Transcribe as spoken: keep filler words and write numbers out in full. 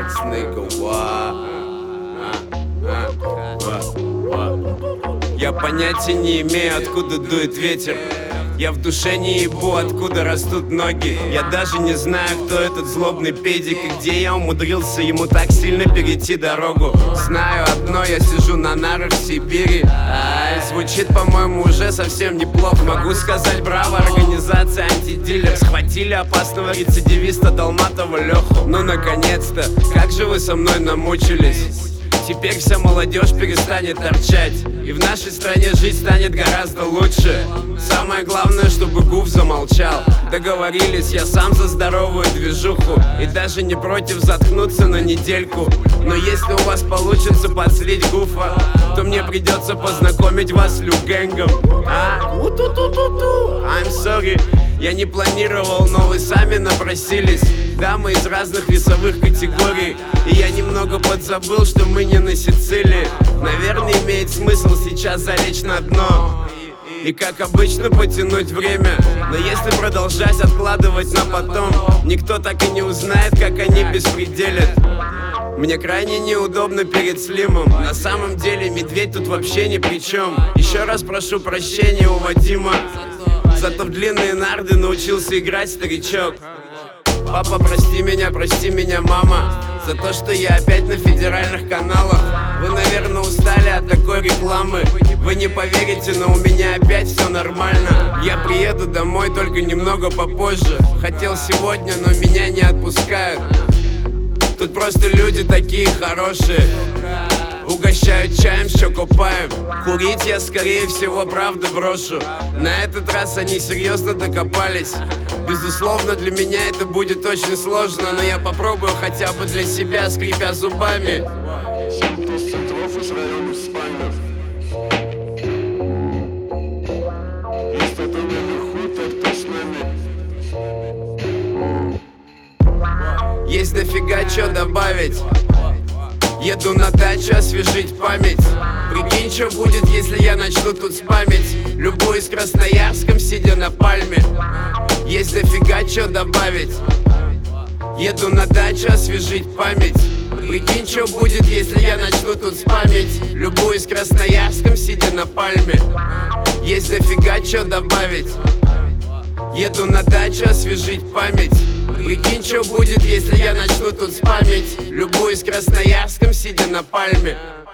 Darks, nigga, what? Я понятия не имею, откуда дует ветер. Я в душе не ебу, откуда растут ноги. Я даже не знаю, кто этот злобный педик и где я умудрился ему так сильно перейти дорогу. Знаю одно, я сижу на нарах в Сибири. Ай, звучит, по-моему, уже совсем неплохо. Могу сказать браво, организация антидилер. Схватили опасного рецидивиста Долматова Леху. Ну, наконец-то, как же вы со мной намучились. Теперь вся молодежь перестанет торчать, и в нашей стране жить станет гораздо лучше. Самое главное, чтобы Гуф замолчал. Договорились, я сам за здоровую движуху, и даже не против заткнуться на недельку. Но если у вас получится подслить Гуфа, то мне придется познакомить вас с Люгэнгом. А? У-ту-ту-ту-ту. I'm sorry, я не планировал, но вы сами напросились. Да, мы из разных весовых категорий, и я немного подзабыл, что мы не на Сицилии. Наверное, имеет смысл сейчас залечь на дно и, как обычно, потянуть время. Но если продолжать откладывать на потом, никто так и не узнает, как они беспределят. Мне крайне неудобно перед Слимом. На самом деле медведь тут вообще ни при чем. Еще раз прошу прощения у Вадима, зато в длинные нарды научился играть старичок. Папа, прости меня, прости меня, мама, за то, что я опять на федеральных каналах. Вы, наверное, устали от такой рекламы. Вы не поверите, но у меня опять все нормально. Я приеду домой только немного попозже. Хотел сегодня, но меня не отпускают. Тут просто люди такие хорошие. Угощают чаем с чокопаем. Курить я, скорее всего, правда брошу. На этот раз они серьезно докопались. Безусловно, для меня это будет очень сложно, но я попробую хотя бы для себя, скрипя зубами. Есть дофига чё добавить. Еду на дачу освежить память. Прикинь, что будет, если я начну тут спамить. Любуюсь Красноярском, сидя на пальме. Есть дофига чё добавить. Еду на дачу освежить память. Прикинь, что будет, если я начну тут спамить. Любуюсь Красноярском, сидя на пальме. Есть дофига чё добавить. Еду на дачу освежить память. Прикинь, что будет, если я начну тут спамить. Любуюсь Красноярском, сидя на пальме.